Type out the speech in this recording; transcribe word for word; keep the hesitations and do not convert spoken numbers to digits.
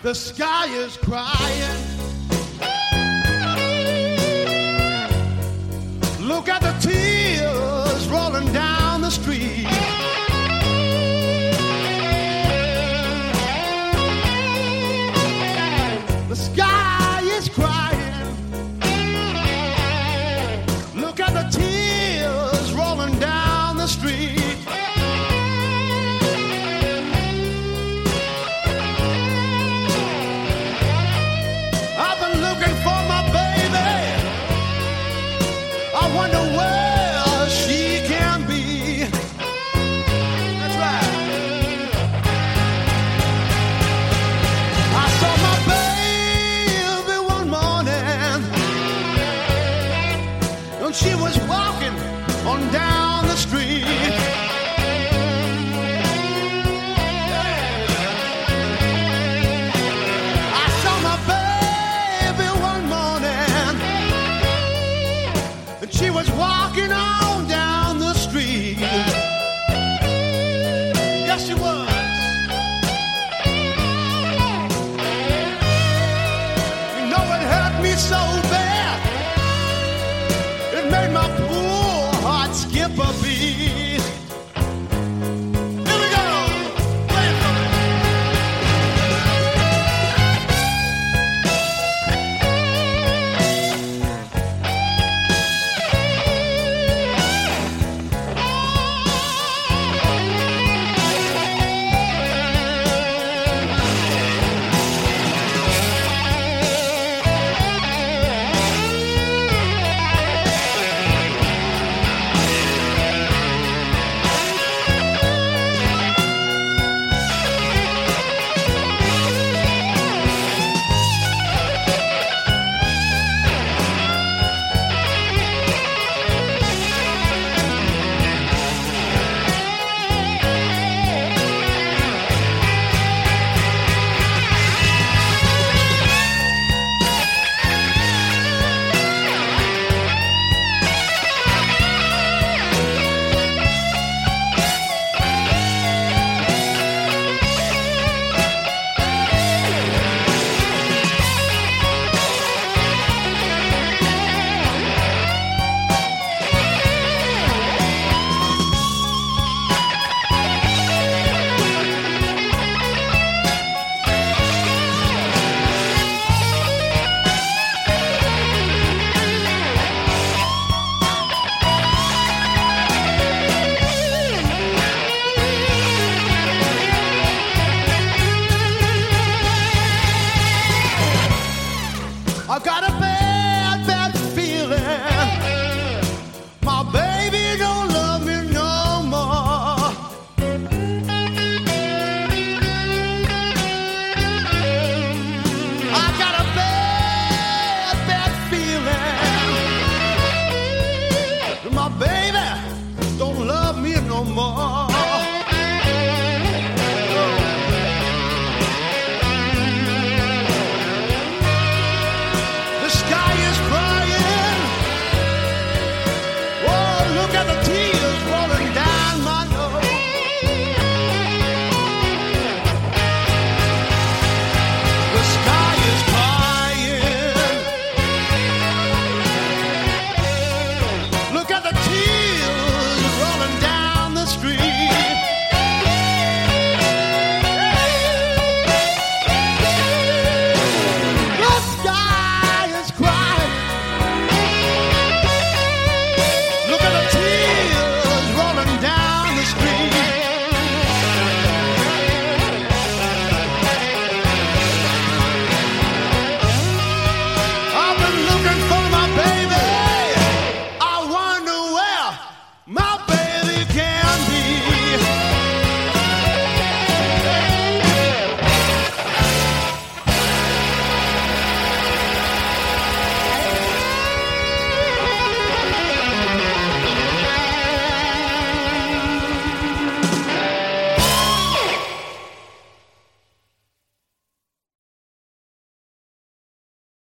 The sky is crying. Look at the tears rolling down the street. The sky is crying. Look at the tears rolling down the street. I've been looking for my baby. I wonder where she can be. That's right. I saw my baby one morning, and she was walking on down the street. I saw my baby one morning, and she was walking on down the street. Yes, she was. You know it hurt me so bad. It made my poor heart skip a beat.